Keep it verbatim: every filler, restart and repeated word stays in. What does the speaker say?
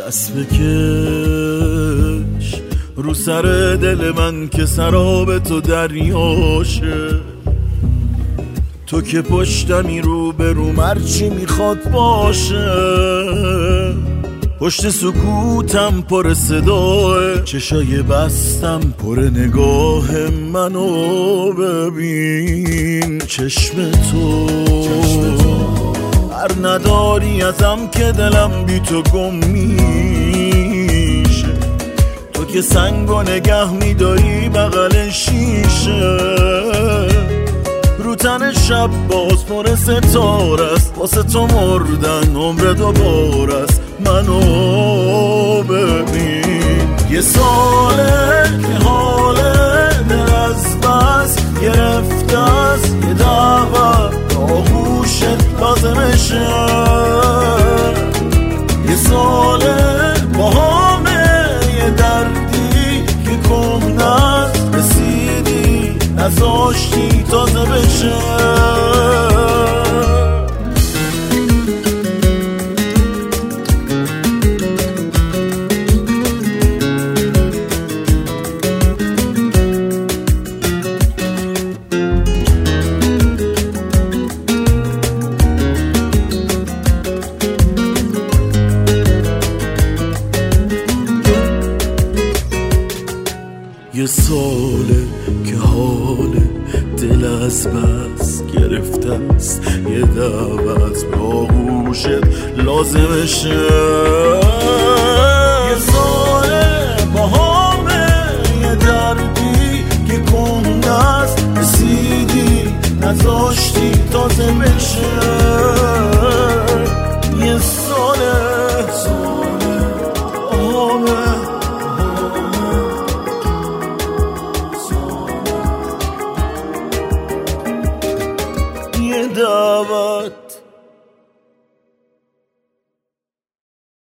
دست بکش رو سر دل من که سراب تو دریاشه. تو که پشتمی رو به رو مرچی میخواد باشه. پشت سکوتم پر صداه، چشای بستم پر نگاه منو ببین. چشم تو هر نداری ازم که دلم بی تو گم میشه. تو که سنگو نگه میداری بغل شیشه. رو تن شب باز پر ستاره است، واسه تو مردن عمر دوباره است. منو ببین یه ساله که حال دل از بس گرفته است. یه دعوت آغوشت لازمشه. یه ساله با همه یه دردی که کهنه است. رسیدی نذاشتی تازه بشه. یه ساله که حال دل از بس گرفته است. یه دعوت به آغوشت لازمشه. یه ساله با همه یه دردی که کهنه است. رسیدی نذاشتی تازه بشه. یه ساله ساله همه دعوت